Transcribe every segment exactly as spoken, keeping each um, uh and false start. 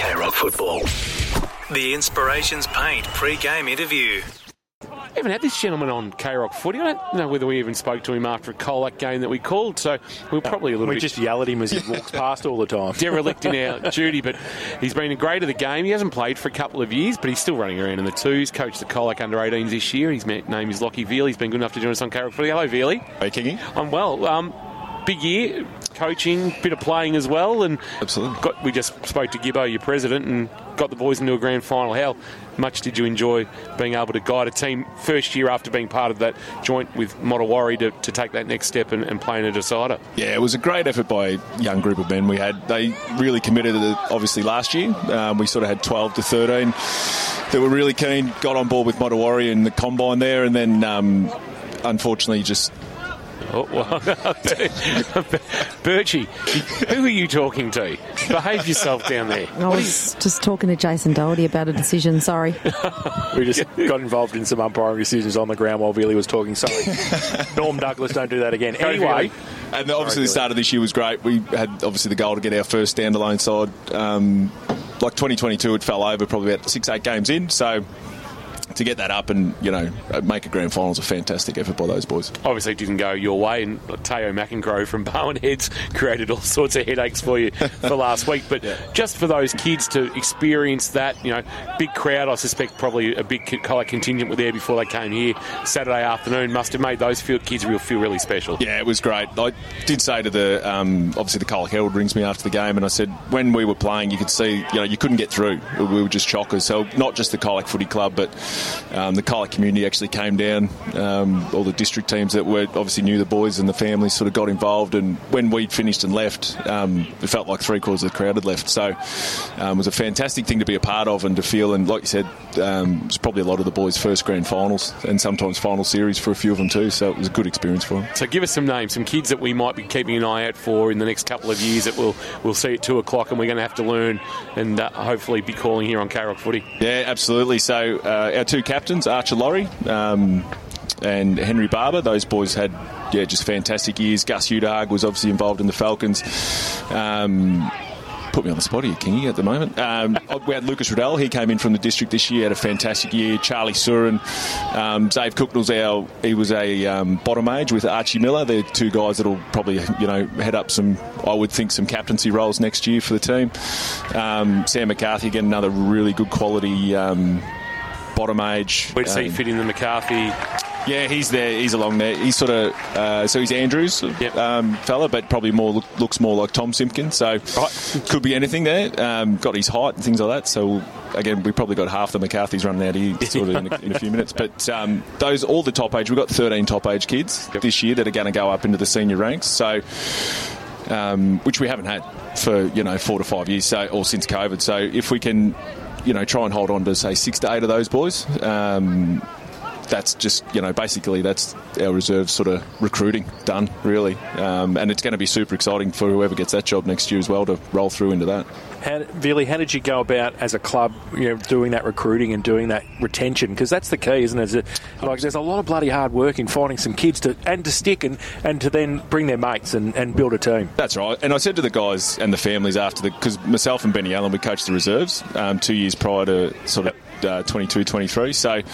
K-Rock Football. The Inspirations Paint pre-game interview. We haven't had this gentleman on K-Rock Footy. I don't know whether we even spoke to him after a Colac game that we called, so we're probably a little we bit... We just yell at him as he walks past all the time. Derelict in our duty, but he's been a great of the game. He hasn't played for a couple of years, but he's still running around in the twos. Coached the Colac under eighteens this year. His name is Lockie Veal. He's been good enough to join us on K-Rock Footy. Hello, Vealy. Hey, Kingy. I'm well. Um, big year, coaching, bit of playing as well, and absolutely. Got, we just spoke to Gibbo, your president, and got the boys into a grand final. How much did you enjoy being able to guide a team first year after being part of that joint with Mottawarri to, to take that next step and, and play in a decider? Yeah, it was a great effort by a young group of men we had. They really committed, obviously, last year. Um, we sort of had twelve to thirteen that were really keen, got on board with Mottawarri and the combine there, and then um, unfortunately just... Oh, well, Birchie, who are you talking to? Behave yourself down there. I was just talking to Jason Doherty about a decision, sorry. We just got involved in some umpiring decisions on the ground while Vealy was talking, sorry. Norm Douglas, don't do that again. Anyway... And obviously the start of this year was great. We had obviously the goal to get our first standalone side. Um, like twenty twenty-two, it fell over probably about six, eight games in, so... to get that up and, you know, make a grand final is a fantastic effort by those boys. Obviously it didn't go your way, and Teo McEncroe from Bowen Heads created all sorts of headaches for you for last week. But yeah. Just for those kids to experience that, you know, big crowd, I suspect probably a big Colac contingent were there before they came here Saturday afternoon, must have made those field kids feel, feel really special. Yeah, it was great. I did say to the, um, obviously the Colac Herald rings me after the game, and I said when we were playing you could see, you know, you couldn't get through. We were just chockers. So not just the Colac Footy Club, but Um, the Colac community actually came down. Um, all the district teams that were obviously knew the boys and the families sort of got involved. And when we'd finished and left, um, it felt like three quarters of the crowd had left. So um, it was a fantastic thing to be a part of and to feel. And like you said, um, it was probably a lot of the boys' first grand finals and sometimes final series for a few of them too. So it was a good experience for them. So give us some names, some kids that we might be keeping an eye out for in the next couple of years that we'll we'll see at two o'clock, and we're going to have to learn and uh, hopefully be calling here on K-Rock Footy. Yeah, absolutely. So uh, our two captains, Archer Laurie um, and Henry Barber, those boys had yeah just fantastic years. Gus Udahag was obviously involved in the Falcons. Um, put me on the spot here, Kingy, at the moment. Um, we had Lucas Riddell. He came in from the district this year, had a fantastic year. Charlie Surin. Um, Dave Cooknell's our, he was a um, bottom age with Archie Miller. They're two guys that'll probably, you know, head up some, I would think, some captaincy roles next year for the team. Um, Sam McCarthy, again, another really good quality um, bottom age. Where does um, he fit in the McCarthy? Yeah, he's there. He's along there. He's sort of uh, so he's Andrews yep. um, fella, but probably more look, looks more like Tom Simpkin. So right. Could be anything there. Um, got his height and things like that. So again, we probably got half the McCarthys running out here sort of in a, in a few minutes. But um, those all the top age. We've got thirteen top age kids yep. this year that are going to go up into the senior ranks. So um, which we haven't had for you know four to five years. So or since COVID. So if we can, you know, try and hold on to say six to eight of those boys. Um, That's just, you know, basically that's our reserve sort of recruiting done, really. Um, and it's going to be super exciting for whoever gets that job next year as well to roll through into that. How, Vealy, how did you go about as a club, you know, doing that recruiting and doing that retention? Because that's the key, isn't it? It like, there's a lot of bloody hard work in finding some kids to and to stick and, and to then bring their mates and, and build a team. That's right. And I said to the guys and the families after the, because myself and Benny Allen, we coached the reserves um, two years prior to sort of uh, twenty-two, twenty-three. So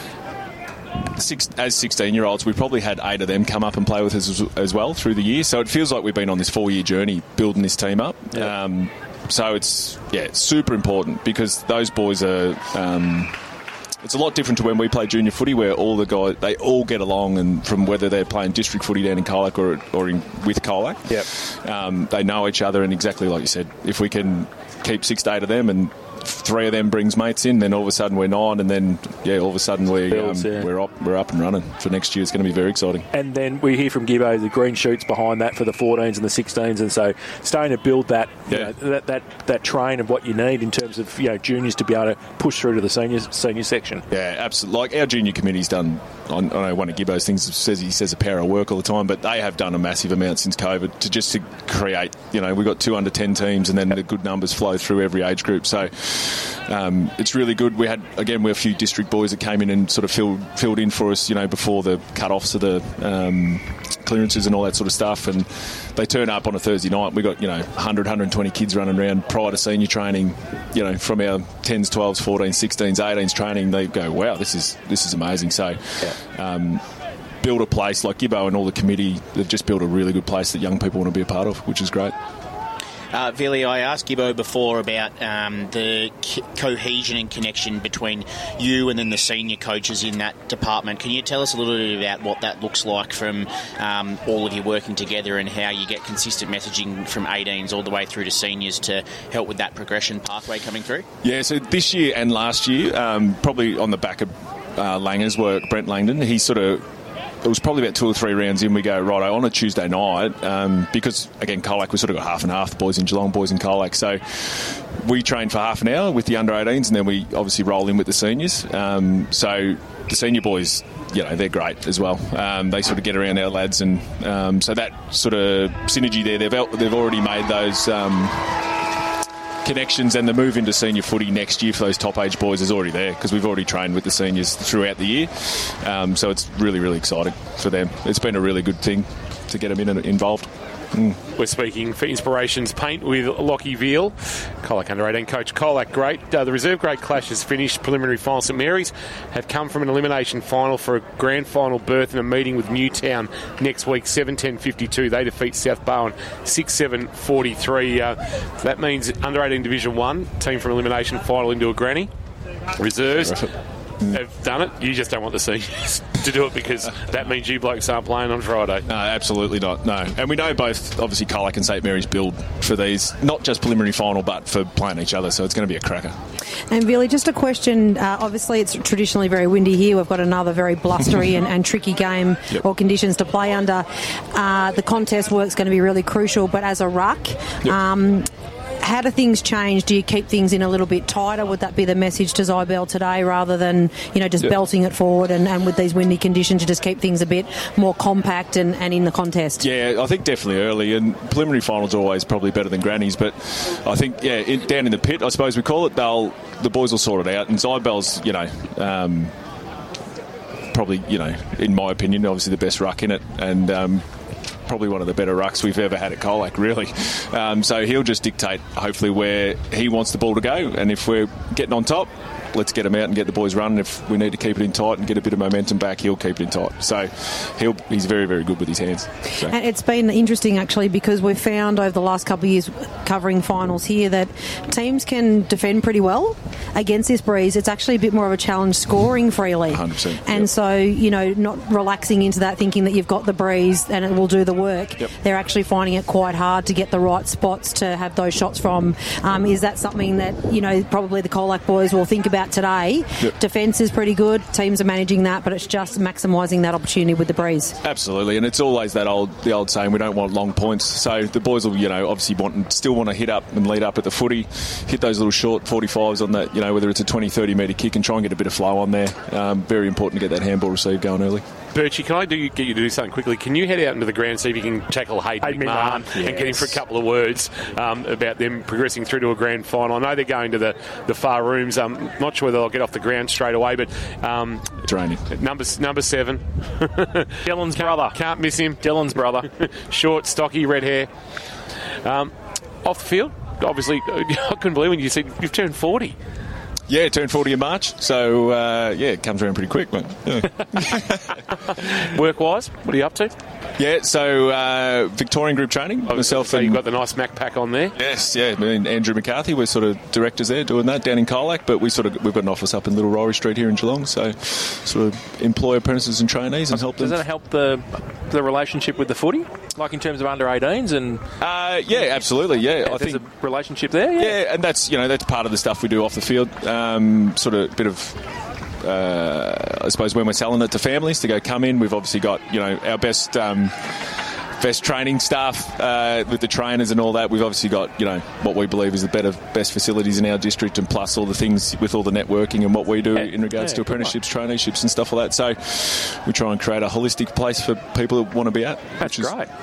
Six, as sixteen-year-olds, we probably had eight of them come up and play with us as, as well through the year. So it feels like we've been on this four-year journey building this team up. Yep. Um, so it's yeah, it's super important because those boys are. Um, it's a lot different to when we play junior footy, where all the guys they all get along, and from whether they're playing district footy down in Colac or or in, with Colac, yep. um, they know each other. And exactly like you said, if we can keep six to eight of them and three of them brings mates in, then all of a sudden we're nine, and then yeah, all of a sudden we, Bills, um, yeah. we're up, we're up and running for next year. It's going to be very exciting. And then we hear from Gibbo the green shoots behind that for the fourteens and the sixteens, and so starting to build that, you yeah. know, that that that train of what you need in terms of you know juniors to be able to push through to the senior senior section. Yeah, absolutely. Like our junior committee's done. I know one of Gibbo's things says he says a power of work all the time, but they have done a massive amount since COVID to just to create. You know, we've got two under ten teams, and then the good numbers flow through every age group. So. Um, it's really good. We had again, we have a few district boys that came in and sort of filled filled in for us, you know, before the cut-offs of the um, clearances and all that sort of stuff, and they turn up on a Thursday night. We got, you know, one hundred, one hundred twenty kids running around prior to senior training, you know, from our tens, twelves, fourteens, sixteens, eighteens training. They go, wow, this is this is amazing. So yeah. um, build a place like Gibbo and all the committee, they've just built a really good place that young people want to be a part of, which is great. Uh, Villy, I asked Gibbo before about um, the co- cohesion and connection between you and then the senior coaches in that department. Can you tell us a little bit about what that looks like from um, all of you working together and how you get consistent messaging from eighteens all the way through to seniors to help with that progression pathway coming through? Yeah, so this year and last year, um, probably on the back of uh, Langer's work, Brent Langdon, he sort of it was probably about two or three rounds in, we go, right, on a Tuesday night, um, because, again, Colac, we sort of got half and half, the boys in Geelong, boys in Colac. So we train for half an hour with the under eighteens, and then we obviously roll in with the seniors. Um, so the senior boys, you know, they're great as well. Um, they sort of get around our lads, and um, so that sort of synergy there, they've, they've already made those Um, connections, and the move into senior footy next year for those top age boys is already there because we've already trained with the seniors throughout the year. Um, so it's really, really exciting for them. It's been a really good thing to get them in and involved. Mm. We're speaking for Inspirations Paint with Lockie Veal, Colac under eighteen coach. Colac, great. Uh, the reserve grade clash has finished. Preliminary final. St Mary's have come from an elimination final for a grand final berth in a meeting with Newtown next week, seven ten fifty-two. They defeat South Bowen six seven forty-three. Uh, that means under eighteen Division one, team from elimination final into a granny. Reserves have done it. You just don't want the seniors to do it because that means you blokes aren't playing on Friday. No, absolutely not. No. And we know both, obviously, Colac and St Mary's build for these, not just preliminary final, but for playing each other. So it's going to be a cracker. And Billy, just a question. Uh, obviously, it's traditionally very windy here. We've got another very blustery and, and tricky game yep. or conditions to play under. Uh, the contest work's going to be really crucial. But as a ruck, yep. um, how do things change? Do you keep things in a little bit tighter? Would that be the message to Zybel today rather than, you know, just yep. belting it forward and, and with these windy conditions to just keep things a bit more compact and, and in the contest? Yeah, I think definitely early, and preliminary finals are always probably better than grannies, but I think, yeah, in, down in the pit, I suppose we call it, they'll the boys will sort it out, and Zybel's, you know, um, probably, you know, in my opinion, obviously the best ruck in it, and um, probably one of the better rucks we've ever had at Colac, really. Um, so he'll just dictate, hopefully, where he wants the ball to go. And if we're getting on top, let's get him out and get the boys running. If we need to keep it in tight and get a bit of momentum back, he'll keep it in tight. So he'll, he's very, very good with his hands. So. And it's been interesting, actually, because we've found over the last couple of years covering finals here that teams can defend pretty well against this breeze. It's actually a bit more of a challenge scoring freely. one hundred percent. And yep. so, you know, not relaxing into that thinking that you've got the breeze and it will do the work. Yep. They're actually finding it quite hard to get the right spots to have those shots from. Um, is that something that, you know, probably the Colac boys will think about today? Yep. Defence is pretty good. Teams are managing that, but it's just maximising that opportunity with the breeze. Absolutely, and it's always that old the old saying, we don't want long points. So the boys will, you know, obviously want still want to hit up and lead up at the footy, hit those little short forty-fives on that, you know, whether it's a twenty, thirty metre kick and try and get a bit of flow on there. Um, very important to get that handball receive going early. Birchie, can I do, get you to do something quickly? Can you head out into the ground, see if you can tackle Hayden McMahon yes. and get him for a couple of words um, about them progressing through to a grand final? I know they're going to the, the far rooms. I'm um, not sure whether they'll get off the ground straight away, but um, training. Number, number seven. Dylan's can't, brother. Can't miss him. Dylan's brother. Short, stocky, red hair. Um, off the field, obviously, I couldn't believe when you said you've turned forty. Yeah, turned forty in March, so uh, yeah, it comes around pretty quick, mate. Yeah. Work-wise, what are you up to? Yeah, so uh, Victorian group training, oh, myself so and... you've got the nice Mac pack on there? Yes, yeah, me and Andrew McCarthy, we're sort of directors there doing that down in Colac, but we sort of, we've got an office up in Little Rory Street here in Geelong, so sort of employ apprentices and trainees and help Does them. Does that help the the relationship with the footy? Like in terms of under eighteens and... Uh, yeah, absolutely, yeah. yeah I there's think a relationship there, yeah. Yeah, and that's, you know, that's part of the stuff we do off the field, um, sort of a bit of... Uh, I suppose when we're selling it to families to go come in, we've obviously got, you know, our best um, best training staff uh, with the trainers and all that. We've obviously got, you know, what we believe is the better best facilities in our district, and plus all the things with all the networking and what we do yeah, in regards yeah, to apprenticeships, traineeships and stuff like that. So we try and create a holistic place for people that want to be at. That's which is great.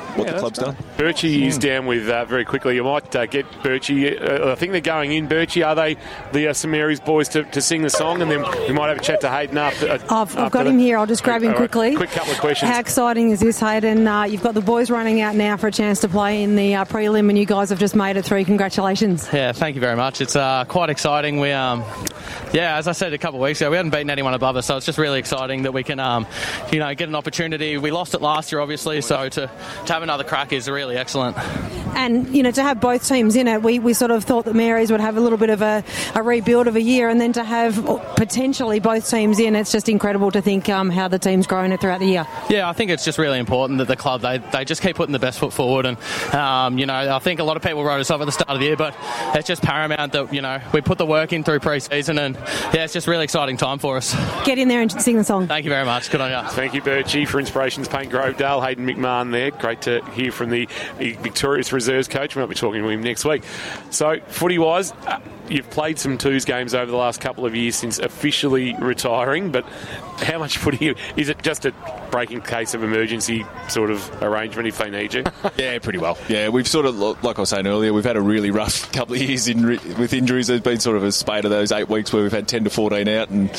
what yeah, the club's done. Birchie is down with uh, very quickly. You might uh, get Birchie. Uh, I think they're going in. Birchie, are they the uh, St Mary's boys to, to sing the song? And then we might have a chat to Hayden after. Uh, I've, I've after got the, him here. I'll just grab him quickly. Right, quick couple of questions. How exciting is this, Hayden? Uh, you've got the boys running out now for a chance to play in the uh, prelim, and you guys have just made it through. Congratulations. Yeah, thank you very much. It's uh, quite exciting. We, um, yeah, as I said a couple of weeks ago, we hadn't beaten anyone above us, so it's just really exciting that we can, um, you know, get an opportunity. We lost it last year, obviously, so to, to have another crack is really excellent. And, you know, to have both teams in it, we, we sort of thought that Mary's would have a little bit of a, a rebuild of a year, and then to have potentially both teams in, it's just incredible to think um, how the team's grown it throughout the year. Yeah, I think it's just really important that the club, they, they just keep putting the best foot forward, and, um, you know, I think a lot of people wrote us off at the start of the year, but it's just paramount that, you know, we put the work in through pre-season, and, yeah, it's just a really exciting time for us. Get in there and sing the song. Thank you very much. Good on you. Thank you, Birchie, for Inspirations Paint Grovedale. Hayden McMahon there. Great to hear from the Victorious Reserves coach. We might be talking to him next week. So, footy-wise, uh, you've played some twos games over the last couple of years since officially retiring, but how much footy is it? Just a breaking case of emergency sort of arrangement if they need you? Yeah, pretty well. Yeah, we've sort of, like I was saying earlier, we've had a really rough couple of years in, with injuries. There's been sort of a spate of those eight weeks where we've had ten to fourteen out, and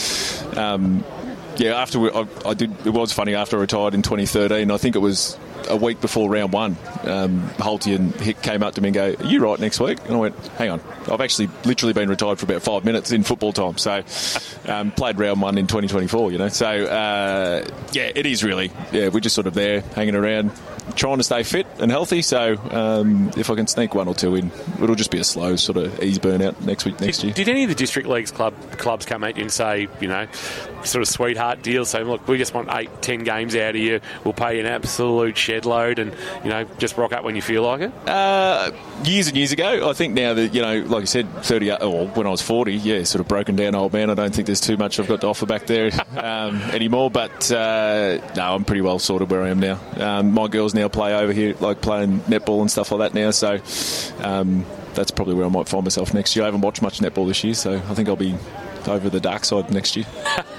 um, yeah, after we, I, I did, it was funny after I retired in twenty thirteen. I think it was a week before round one, um, Holty and Hick came up to me and go, "Are you right next week?" And I went, "Hang on, I've actually literally been retired for about five minutes in football time." So um, played round one in twenty twenty-four, you know. So uh, yeah, it is really, yeah, we're just sort of there hanging around, trying to stay fit and healthy. So um, if I can sneak one or two in, it'll just be a slow sort of ease burnout next week, next did, year. Did any of the district leagues club clubs come at you and say, you know, sort of sweetheart deal, say, look, we just want eight, ten games out of you, we'll pay you an absolute shed load, and, you know, just rock up when you feel like it? Uh, years and years ago. I think now that, you know, like I said, thirty, or when I was forty, yeah, sort of broken down old man. I don't think there's too much I've got to offer back there um, anymore. But uh, no, I'm pretty well sorted where I am now. Um, my girls now play over here, like playing netball and stuff like that now. So um, that's probably where I might find myself next year. I haven't watched much netball this year, so I think I'll be over the dark side next year.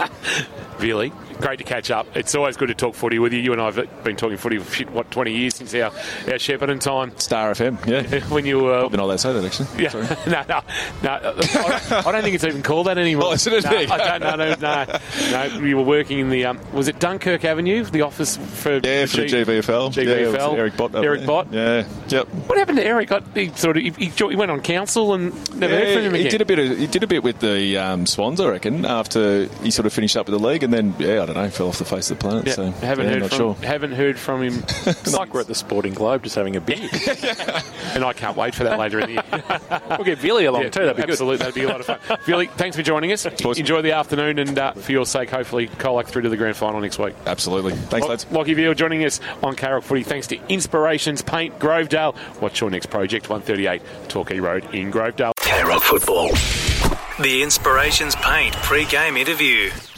Really? Great to catch up. It's always good to talk footy with you. You and I have been talking footy for, what, twenty years since our, our Shepparton time. Star F M, yeah. When you were... Uh, Probably not allowed to say that, actually. Yeah. no, no, no. I don't, I don't think it's even called that anymore. Oh, isn't it? No, I don't, no, no, no, no. You were working in the... Um, was it Dunkirk Avenue, the office for... Yeah, for G- the G V F L. G V F L. Yeah, Eric Bott. Eric Bott. Yeah, yep. What happened to Eric? I, he sort of... He, he went on council and never yeah, heard from him again. He did a bit, of, he did a bit with the um, Swans, I reckon, after he sort of finished up with the league, and then, yeah, I don't know, fell off the face of the planet. Yeah, so haven't yeah, heard not from sure. haven't heard from him. It's like we're at the Sporting Globe just having a beer. And I can't wait for that later in the year. We'll get Billy along Yeah, too. That'd be absolutely, good. that'd be a lot of fun. Billy, thanks for joining us. Enjoy the afternoon, and uh, for your sake, hopefully, Colac through to the grand final next week. Absolutely. Thanks, lads. Lockie Veal joining us on Carroll Footy. Thanks to Inspirations Paint Grovedale. What's your next project? one thirty-eight Torquay Road in Grovedale. Carroll Football. The Inspirations Paint pre-game interview.